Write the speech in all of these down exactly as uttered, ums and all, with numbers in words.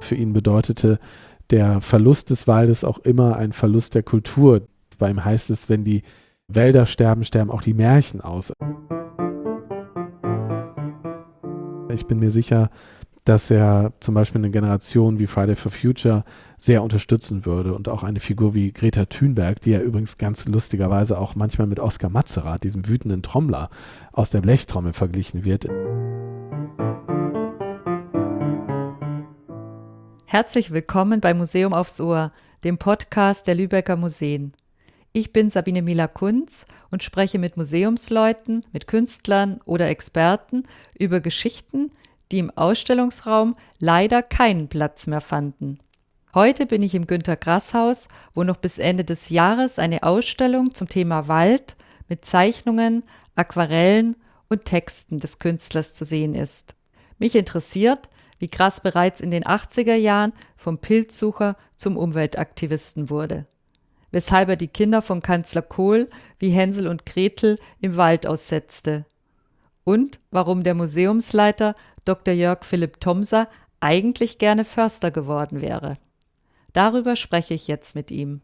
für ihn bedeutete der Verlust des Waldes auch immer ein Verlust der Kultur. Bei ihm heißt es, wenn die Wälder sterben, sterben auch die Märchen aus. Ich bin mir sicher, dass er zum Beispiel eine Generation wie Friday for Future sehr unterstützen würde und auch eine Figur wie Greta Thunberg, die ja übrigens ganz lustigerweise auch manchmal mit Oskar Matzerath, diesem wütenden Trommler aus der Blechtrommel, verglichen wird. Herzlich willkommen bei Museum aufs Ohr, dem Podcast der Lübecker Museen. Ich bin Sabine Mila-Kunz und spreche mit Museumsleuten, mit Künstlern oder Experten über Geschichten, die im Ausstellungsraum leider keinen Platz mehr fanden. Heute bin ich im Günter-Grass-Haus, wo noch bis Ende des Jahres eine Ausstellung zum Thema Wald mit Zeichnungen, Aquarellen und Texten des Künstlers zu sehen ist. Mich interessiert, wie Grass bereits in den achtziger Jahren vom Pilzsucher zum Umweltaktivisten wurde. Weshalb er die Kinder von Kanzler Kohl wie Hänsel und Gretel im Wald aussetzte. Und warum der Museumsleiter Doktor Jörg Philipp Thomser eigentlich gerne Förster geworden wäre. Darüber spreche ich jetzt mit ihm.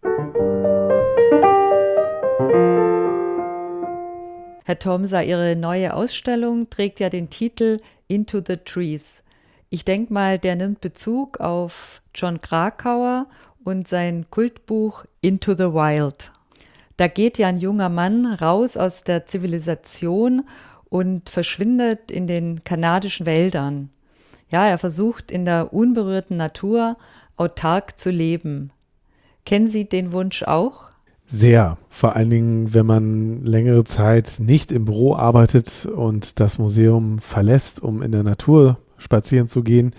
Herr Thomser, Ihre neue Ausstellung trägt ja den Titel Into the Trees. Ich denke mal, der nimmt Bezug auf Jon Krakauer und sein Kultbuch Into the Wild. Da geht ja ein junger Mann raus aus der Zivilisation und verschwindet in den kanadischen Wäldern. Ja, er versucht in der unberührten Natur autark zu leben. Kennen Sie den Wunsch auch? Sehr, vor allen Dingen, wenn man längere Zeit nicht im Büro arbeitet und das Museum verlässt, um in der Natur spazieren zu gehen.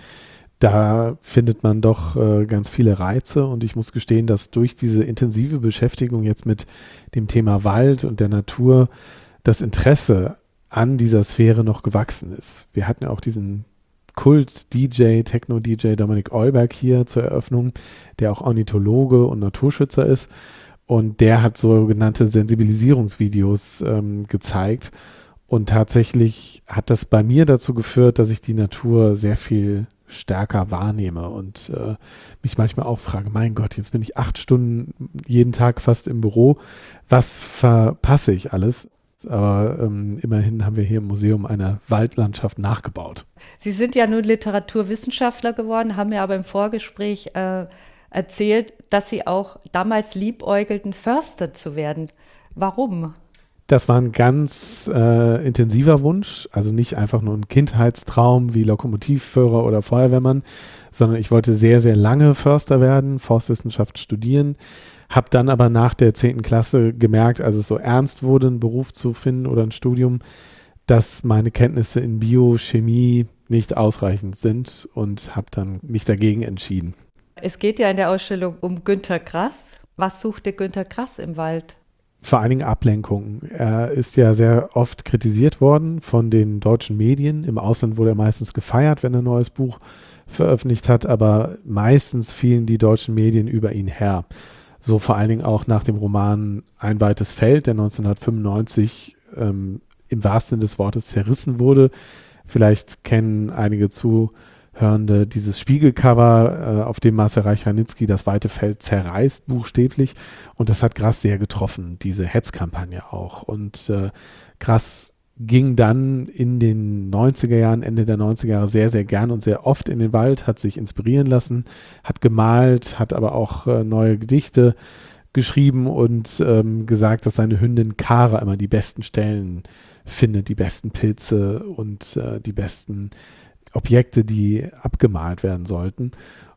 Da findet man doch äh, ganz viele Reize und ich muss gestehen, dass durch diese intensive Beschäftigung jetzt mit dem Thema Wald und der Natur das Interesse an dieser Sphäre noch gewachsen ist. Wir hatten ja auch diesen Kult-D J, Techno-D J Dominik Eulberg hier zur Eröffnung, der auch Ornithologe und Naturschützer ist und der hat sogenannte Sensibilisierungsvideos ähm, gezeigt und tatsächlich hat das bei mir dazu geführt, dass ich die Natur sehr viel stärker wahrnehme und äh, mich manchmal auch frage, mein Gott, jetzt bin ich acht Stunden jeden Tag fast im Büro, was verpasse ich alles? Aber ähm, immerhin haben wir hier im Museum eine Waldlandschaft nachgebaut. Sie sind ja nun Literaturwissenschaftler geworden, haben mir aber im Vorgespräch äh, erzählt, dass Sie auch damals liebäugelten, Förster zu werden. Warum? Das war ein ganz äh, intensiver Wunsch, also nicht einfach nur ein Kindheitstraum wie Lokomotivführer oder Feuerwehrmann, sondern ich wollte sehr, sehr lange Förster werden, Forstwissenschaft studieren, habe dann aber nach der zehnten Klasse gemerkt, als es so ernst wurde, einen Beruf zu finden oder ein Studium, dass meine Kenntnisse in Biochemie nicht ausreichend sind und habe dann mich dagegen entschieden. Es geht ja in der Ausstellung um Günter Grass. Was suchte Günter Grass im Wald? Vor allen Dingen Ablenkung. Er ist ja sehr oft kritisiert worden von den deutschen Medien. Im Ausland wurde er meistens gefeiert, wenn er ein neues Buch veröffentlicht hat, aber meistens fielen die deutschen Medien über ihn her. So vor allen Dingen auch nach dem Roman Ein weites Feld, der neunzehnhundertfünfundneunzig ähm, im wahrsten Sinne des Wortes zerrissen wurde. Vielleicht kennen einige Zuhörende dieses Spiegelcover, äh, auf dem Marcel Reich-Ranitzky das weite Feld zerreißt, buchstäblich. Und das hat Grass sehr getroffen, diese Hetzkampagne auch. Und äh, Grass ging dann in den neunziger Jahren, Ende der neunziger Jahre sehr, sehr gern und sehr oft in den Wald, hat sich inspirieren lassen, hat gemalt, hat aber auch äh, neue Gedichte geschrieben und ähm, gesagt, dass seine Hündin Kara immer die besten Stellen findet, die besten Pilze und äh, die besten Objekte, die abgemalt werden sollten.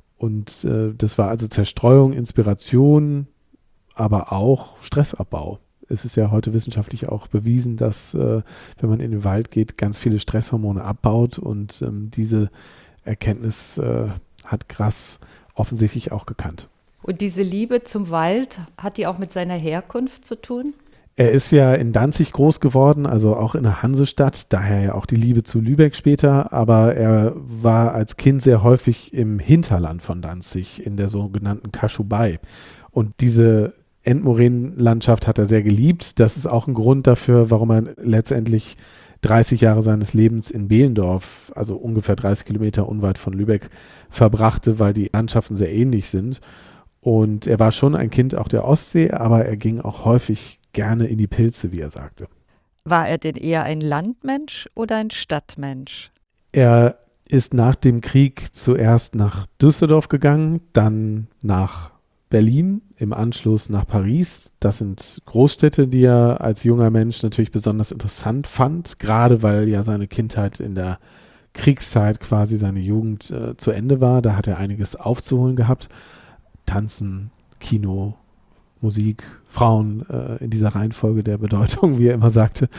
Und äh, das war also Zerstreuung, Inspiration, aber auch Stressabbau. Es ist ja heute wissenschaftlich auch bewiesen, dass, äh, wenn man in den Wald geht, ganz viele Stresshormone abbaut und ähm, diese Erkenntnis äh, hat Grass offensichtlich auch gekannt. Und diese Liebe zum Wald, hat die auch mit seiner Herkunft zu tun? Er ist ja in Danzig groß geworden, also auch in der Hansestadt, daher ja auch die Liebe zu Lübeck später, aber er war als Kind sehr häufig im Hinterland von Danzig, in der sogenannten Kaschubei. Und diese Endmoränenlandschaft hat er sehr geliebt. Das ist auch ein Grund dafür, warum er letztendlich dreißig Jahre seines Lebens in Behlendorf, also ungefähr dreißig Kilometer unweit von Lübeck, verbrachte, weil die Landschaften sehr ähnlich sind. Und er war schon ein Kind auch der Ostsee, aber er ging auch häufig gerne in die Pilze, wie er sagte. War er denn eher ein Landmensch oder ein Stadtmensch? Er ist nach dem Krieg zuerst nach Düsseldorf gegangen, dann nach Berlin, im Anschluss nach Paris. Das sind Großstädte, die er als junger Mensch natürlich besonders interessant fand, gerade weil ja seine Kindheit in der Kriegszeit, quasi seine Jugend äh, zu Ende war. Da hat er einiges aufzuholen gehabt. Tanzen, Kino, Musik, Frauen äh, in dieser Reihenfolge der Bedeutung, wie er immer sagte.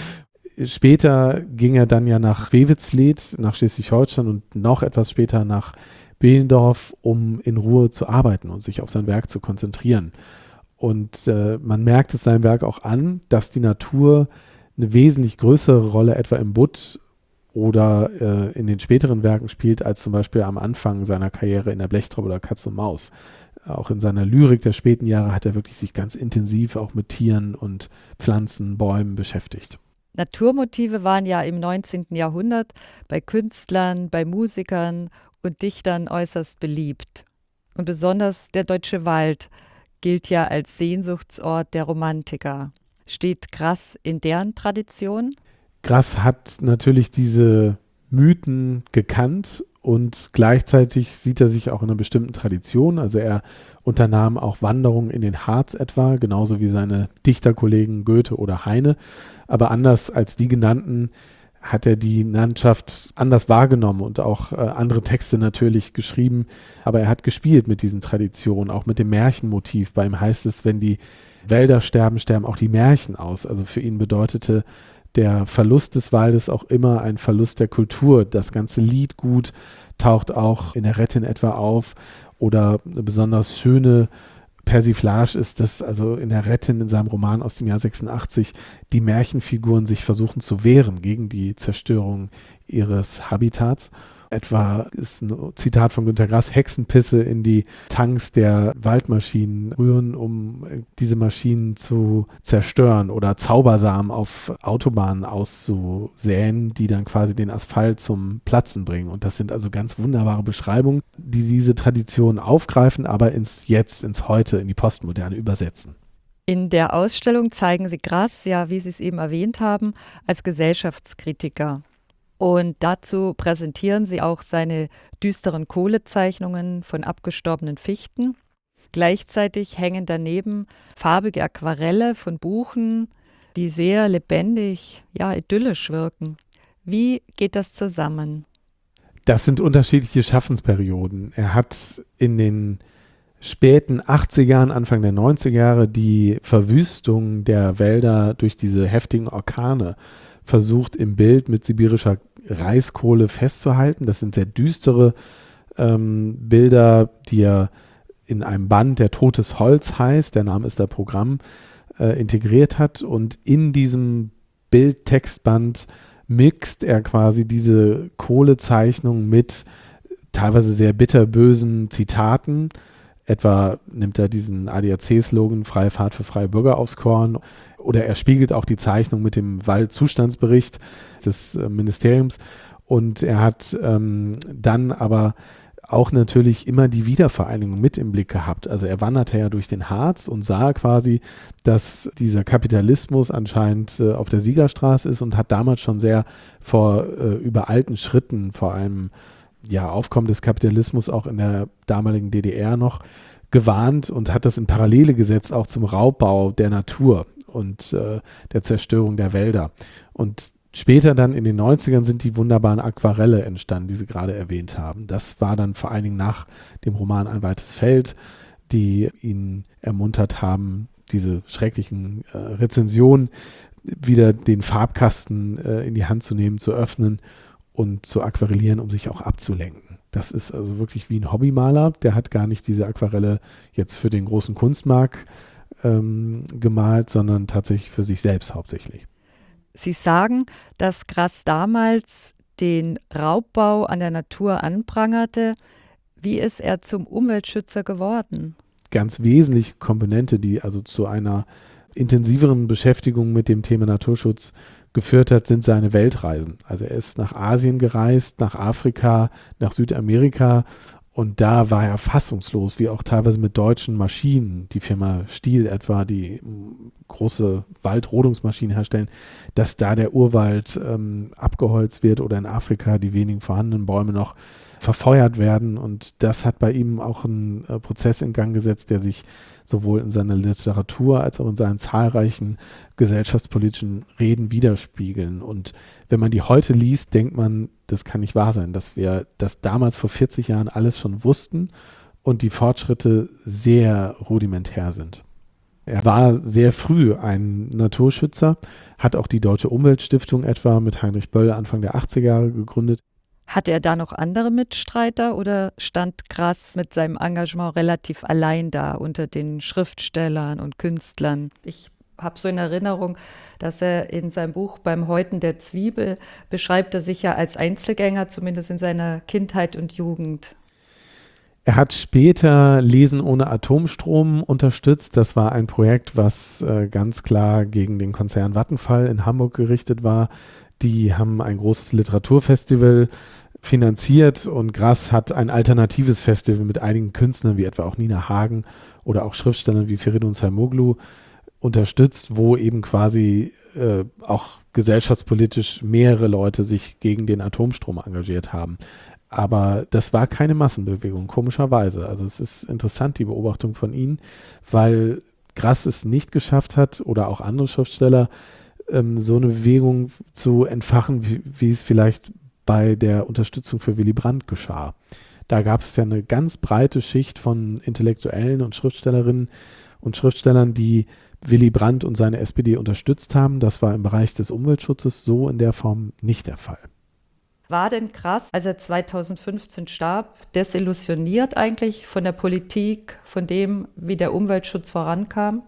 Später ging er dann ja nach Wewelsfleth, nach Schleswig-Holstein und noch etwas später nach Behlendorf, um in Ruhe zu arbeiten und sich auf sein Werk zu konzentrieren. Und äh, man merkt es seinem Werk auch an, dass die Natur eine wesentlich größere Rolle etwa im Butt oder äh, in den späteren Werken spielt, als zum Beispiel am Anfang seiner Karriere in der Blechtraube oder Katz und Maus. Auch in seiner Lyrik der späten Jahre hat er wirklich sich ganz intensiv auch mit Tieren und Pflanzen, Bäumen beschäftigt. Naturmotive waren ja im neunzehnten Jahrhundert bei Künstlern, bei Musikern und Dichtern äußerst beliebt. Und besonders der deutsche Wald gilt ja als Sehnsuchtsort der Romantiker. Steht Grass in deren Tradition? Grass hat natürlich diese Mythen gekannt und gleichzeitig sieht er sich auch in einer bestimmten Tradition. Also er unternahm auch Wanderungen in den Harz etwa, genauso wie seine Dichterkollegen Goethe oder Heine. Aber anders als die genannten hat er die Landschaft anders wahrgenommen und auch äh, andere Texte natürlich geschrieben. Aber er hat gespielt mit diesen Traditionen, auch mit dem Märchenmotiv. Bei ihm heißt es, wenn die Wälder sterben, sterben auch die Märchen aus. Also für ihn bedeutete der Verlust des Waldes auch immer ein Verlust der Kultur. Das ganze Liedgut taucht auch in der Rettin etwa auf. Oder eine besonders schöne Persiflage ist, dass also in der Rettin in seinem Roman aus dem Jahr sechsundachtzig die Märchenfiguren sich versuchen zu wehren gegen die Zerstörung ihres Habitats. Etwa ist ein Zitat von Günter Grass: Hexenpisse in die Tanks der Waldmaschinen rühren, um diese Maschinen zu zerstören, oder Zaubersamen auf Autobahnen auszusäen, die dann quasi den Asphalt zum Platzen bringen. Und das sind also ganz wunderbare Beschreibungen, die diese Tradition aufgreifen, aber ins Jetzt, ins Heute, in die Postmoderne übersetzen. In der Ausstellung zeigen Sie Grass, ja, wie Sie es eben erwähnt haben, als Gesellschaftskritiker. Und dazu präsentieren sie auch seine düsteren Kohlezeichnungen von abgestorbenen Fichten. Gleichzeitig hängen daneben farbige Aquarelle von Buchen, die sehr lebendig, ja, idyllisch wirken. Wie geht das zusammen? Das sind unterschiedliche Schaffensperioden. Er hat in den späten achtziger Jahren, Anfang der neunziger Jahre die Verwüstung der Wälder durch diese heftigen Orkane versucht im Bild mit sibirischer Reiskohle festzuhalten. Das sind sehr düstere ähm, Bilder, die er in einem Band, der Totes Holz heißt, der Name ist da Programm, äh, integriert hat. Und in diesem Bildtextband mixt er quasi diese Kohlezeichnung mit teilweise sehr bitterbösen Zitaten. Etwa nimmt er diesen A D A C-Slogan Freie Fahrt für freie Bürger aufs Korn. Oder er spiegelt auch die Zeichnung mit dem Waldzustandsbericht des äh, Ministeriums. Und er hat ähm, dann aber auch natürlich immer die Wiedervereinigung mit im Blick gehabt. Also er wanderte ja durch den Harz und sah quasi, dass dieser Kapitalismus anscheinend äh, auf der Siegerstraße ist, und hat damals schon sehr vor äh, übereilten Schritten, vor einem ja, Aufkommen des Kapitalismus auch in der damaligen D D R noch, gewarnt und hat das in Parallele gesetzt auch zum Raubbau der Natur und äh, der Zerstörung der Wälder. Und später dann in den neunzigern sind die wunderbaren Aquarelle entstanden, die Sie gerade erwähnt haben. Das war dann vor allen Dingen nach dem Roman Ein weites Feld, die ihn ermuntert haben, diese schrecklichen äh, Rezensionen wieder den Farbkasten äh, in die Hand zu nehmen, zu öffnen und zu aquarellieren, um sich auch abzulenken. Das ist also wirklich wie ein Hobbymaler. Der hat gar nicht diese Aquarelle jetzt für den großen Kunstmarkt ähm, gemalt, sondern tatsächlich für sich selbst hauptsächlich. Sie sagen, dass Grass damals den Raubbau an der Natur anprangerte. Wie ist er zum Umweltschützer geworden? Ganz wesentliche Komponente, die also zu einer intensiveren Beschäftigung mit dem Thema Naturschutz geführt hat, sind seine Weltreisen. Also er ist nach Asien gereist, nach Afrika, nach Südamerika und da war er fassungslos, wie auch teilweise mit deutschen Maschinen, die Firma Stihl etwa, die große Waldrodungsmaschinen herstellen, dass da der Urwald ähm, abgeholzt wird oder in Afrika die wenigen vorhandenen Bäume noch verfeuert werden. Und das hat bei ihm auch einen äh, Prozess in Gang gesetzt, der sich sowohl in seiner Literatur als auch in seinen zahlreichen gesellschaftspolitischen Reden widerspiegeln. Und wenn man die heute liest, denkt man, das kann nicht wahr sein, dass wir das damals vor vierzig Jahren alles schon wussten und die Fortschritte sehr rudimentär sind. Er war sehr früh ein Naturschützer, hat auch die Deutsche Umweltstiftung etwa mit Heinrich Böll Anfang der achtziger Jahre gegründet. Hatte er da noch andere Mitstreiter oder stand Grass mit seinem Engagement relativ allein da unter den Schriftstellern und Künstlern? Ich habe so in Erinnerung, dass er in seinem Buch Beim Häuten der Zwiebel beschreibt er sich ja als Einzelgänger, zumindest in seiner Kindheit und Jugend. Er hat später Lesen ohne Atomstrom unterstützt. Das war ein Projekt, was äh, ganz klar gegen den Konzern Vattenfall in Hamburg gerichtet war. Die haben ein großes Literaturfestival finanziert und Grass hat ein alternatives Festival mit einigen Künstlern, wie etwa auch Nina Hagen oder auch Schriftstellern wie Feridun Saimoglu unterstützt, wo eben quasi äh, auch gesellschaftspolitisch mehrere Leute sich gegen den Atomstrom engagiert haben. Aber das war keine Massenbewegung, komischerweise. Also es ist interessant, die Beobachtung von Ihnen, weil Grass es nicht geschafft hat oder auch andere Schriftsteller, ähm, so eine Bewegung zu entfachen, wie, wie es vielleicht bei der Unterstützung für Willy Brandt geschah. Da gab es ja eine ganz breite Schicht von Intellektuellen und Schriftstellerinnen und Schriftstellern, die Willy Brandt und seine S P D unterstützt haben. Das war im Bereich des Umweltschutzes so in der Form nicht der Fall. War denn Grass, als er zweitausendfünfzehn starb, desillusioniert eigentlich von der Politik, von dem, wie der Umweltschutz vorankam?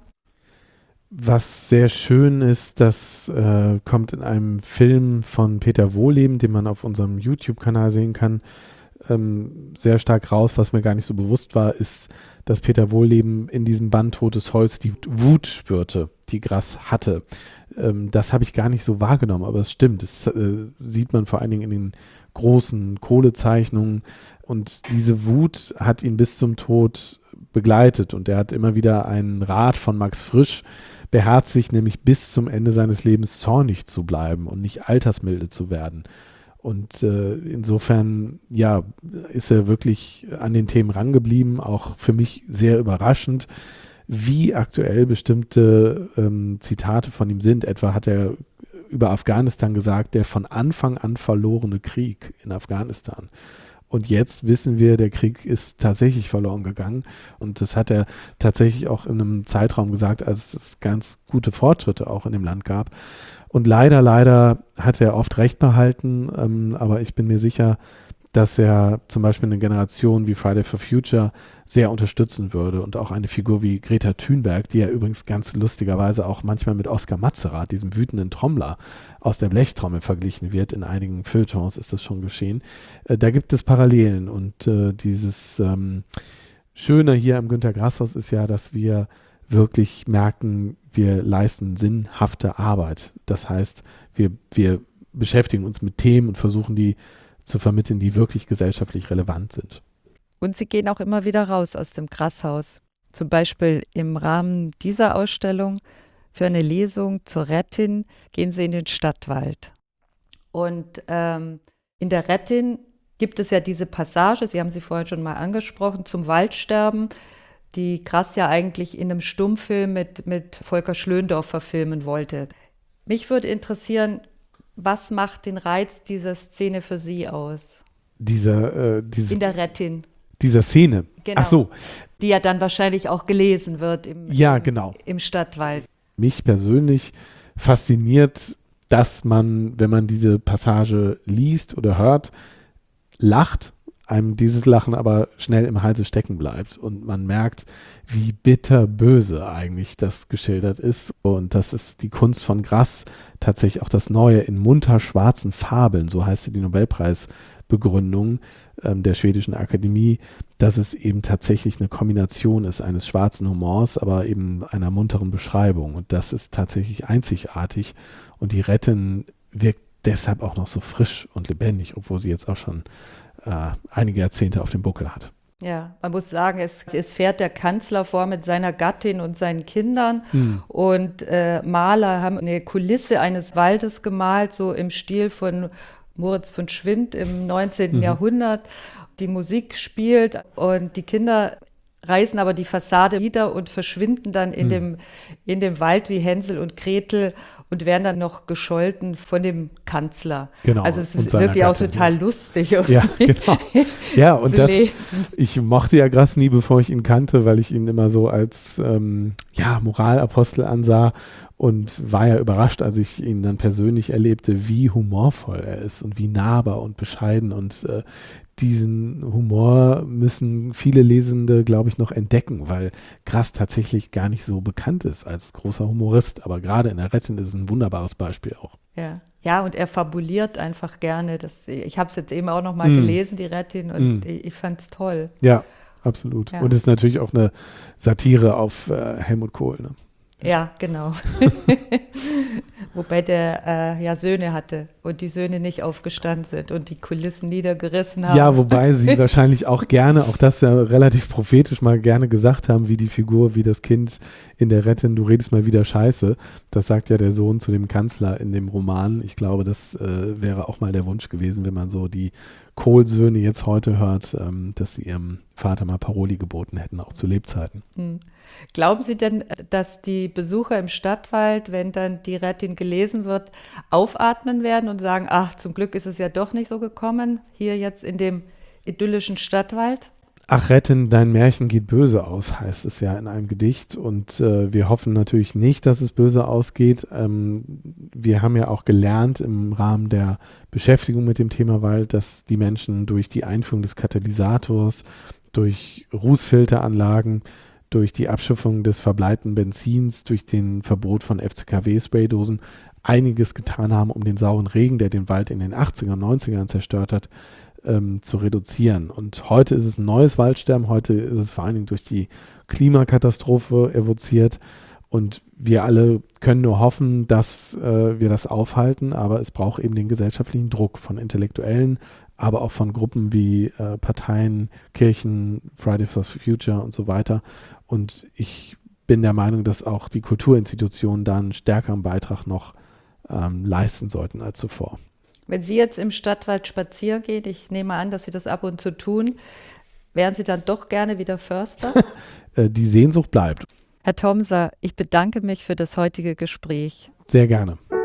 Was sehr schön ist, das äh, kommt in einem Film von Peter Wohleben, den man auf unserem YouTube-Kanal sehen kann, ähm, sehr stark raus. Was mir gar nicht so bewusst war, ist, dass Peter Wohleben in diesem Band Totes Holz die Wut spürte, die Grass hatte. Ähm, das habe ich gar nicht so wahrgenommen, aber es stimmt. Das äh, sieht man vor allen Dingen in den großen Kohlezeichnungen. Und diese Wut hat ihn bis zum Tod begleitet. Und er hat immer wieder einen Rat von Max Frisch beherzigt, nämlich bis zum Ende seines Lebens zornig zu bleiben und nicht altersmilde zu werden. Und äh, insofern, ja, ist er wirklich an den Themen rangeblieben, auch für mich sehr überraschend, wie aktuell bestimmte ähm, Zitate von ihm sind. Etwa hat er über Afghanistan gesagt, der von Anfang an verlorene Krieg in Afghanistan. Und jetzt wissen wir, der Krieg ist tatsächlich verloren gegangen. Und das hat er tatsächlich auch in einem Zeitraum gesagt, als es ganz gute Fortschritte auch in dem Land gab. Und leider, leider hat er oft Recht behalten. Ähm, aber ich bin mir sicher, dass er zum Beispiel eine Generation wie Friday for Future sehr unterstützen würde. Und auch eine Figur wie Greta Thunberg, die ja übrigens ganz lustigerweise auch manchmal mit Oskar Matzerath, diesem wütenden Trommler aus der Blechtrommel, verglichen wird. In einigen Feuilletons ist das schon geschehen. Äh, da gibt es Parallelen. Und äh, dieses ähm, Schöne hier am Günter-Grass-Haus ist ja, dass wir wirklich merken, wir leisten sinnhafte Arbeit. Das heißt, wir, wir beschäftigen uns mit Themen und versuchen die zu vermitteln, die wirklich gesellschaftlich relevant sind. Und Sie gehen auch immer wieder raus aus dem Grasshaus. Zum Beispiel im Rahmen dieser Ausstellung für eine Lesung zur Rettin gehen Sie in den Stadtwald. Und ähm, in der Rettin gibt es ja diese Passage, Sie haben sie vorhin schon mal angesprochen, zum Waldsterben, die Grass ja eigentlich in einem Stummfilm mit, mit Volker Schlöndorff verfilmen wollte. Mich würde interessieren, was macht den Reiz dieser Szene für Sie aus? Dieser, äh, dieses, in der Rettin. Dieser Szene. Genau. Ach so. Die ja dann wahrscheinlich auch gelesen wird im, ja, im, genau. im Stadtwald. Mich persönlich fasziniert, dass man, wenn man diese Passage liest oder hört, lacht, einem dieses Lachen aber schnell im Halse stecken bleibt und man merkt, wie bitterböse eigentlich das geschildert ist. Und das ist die Kunst von Grass, tatsächlich auch das Neue in munter schwarzen Fabeln, so heißt die Nobelpreisbegründung, ähm, der Schwedischen Akademie, dass es eben tatsächlich eine Kombination ist eines schwarzen Humors, aber eben einer munteren Beschreibung. Und das ist tatsächlich einzigartig. Und die Rettin wirkt deshalb auch noch so frisch und lebendig, obwohl sie jetzt auch schon äh, einige Jahrzehnte auf dem Buckel hat. Ja, man muss sagen, es, es fährt der Kanzler vor mit seiner Gattin und seinen Kindern Hm. und äh, Maler haben eine Kulisse eines Waldes gemalt, so im Stil von Moritz von Schwind im neunzehnten Mhm. Jahrhundert. Die Musik spielt und die Kinder reißen aber die Fassade nieder und verschwinden dann in, Hm. dem, in dem Wald wie Hänsel und Gretel und werden dann noch gescholten von dem Kanzler. Genau, Also es und ist seiner wirklich auch Gattin, total ja. lustig. Ja, genau. Ja, und zu das, lesen. ich mochte ja Grass nie, bevor ich ihn kannte, weil ich ihn immer so als ähm, ja, Moralapostel ansah und war ja überrascht, als ich ihn dann persönlich erlebte, wie humorvoll er ist und wie nahbar und bescheiden und äh, diesen Humor müssen viele Lesende, glaube ich, noch entdecken, weil Grass tatsächlich gar nicht so bekannt ist als großer Humorist, aber gerade in der Rettin ist es ein wunderbares Beispiel auch. Ja. Ja, und er fabuliert einfach gerne. Das, ich habe es jetzt eben auch noch mal Mm. gelesen, die Rettin, und Mm. ich, ich fand es toll. Ja, absolut. Ja. Und es ist natürlich auch eine Satire auf äh, Helmut Kohl. Ne? Ja, genau. Wobei der äh, ja Söhne hatte und die Söhne nicht aufgestanden sind und die Kulissen niedergerissen haben. Ja, wobei sie wahrscheinlich auch gerne, auch das ja relativ prophetisch mal gerne gesagt haben, wie die Figur, wie das Kind in der Rettin, du redest mal wieder Scheiße. Das sagt ja der Sohn zu dem Kanzler in dem Roman. Ich glaube, das äh, wäre auch mal der Wunsch gewesen, wenn man so die Kohl-Söhne jetzt heute hört, ähm, dass sie ihrem Vater mal Paroli geboten hätten, auch zu Lebzeiten. Hm. Glauben Sie denn, dass die Besucher im Stadtwald, wenn dann die Rettin gelesen wird, aufatmen werden und sagen, ach, zum Glück ist es ja doch nicht so gekommen, hier jetzt in dem idyllischen Stadtwald? Ach, Rettin, dein Märchen geht böse aus, heißt es ja in einem Gedicht. Und äh, wir hoffen natürlich nicht, dass es böse ausgeht. Ähm, wir haben ja auch gelernt im Rahmen der Beschäftigung mit dem Thema Wald, dass die Menschen durch die Einführung des Katalysators, durch Rußfilteranlagen, durch die Abschaffung des verbleibten Benzins, durch den Verbot von F C K W-Spraydosen einiges getan haben, um den sauren Regen, der den Wald in den achtzigern, neunzigern zerstört hat, ähm, zu reduzieren. Und heute ist es ein neues Waldsterben, heute ist es vor allen Dingen durch die Klimakatastrophe evoziert und wir alle können nur hoffen, dass äh, wir das aufhalten, aber es braucht eben den gesellschaftlichen Druck von Intellektuellen, aber auch von Gruppen wie äh, Parteien, Kirchen, Friday for Future und so weiter. Und ich bin der Meinung, dass auch die Kulturinstitutionen da einen stärkeren Beitrag noch ähm, leisten sollten als zuvor. Wenn Sie jetzt im Stadtwald spazieren gehen, ich nehme an, dass Sie das ab und zu tun, wären Sie dann doch gerne wieder Förster? äh, die Sehnsucht bleibt. Herr Thomser, ich bedanke mich für das heutige Gespräch. Sehr gerne.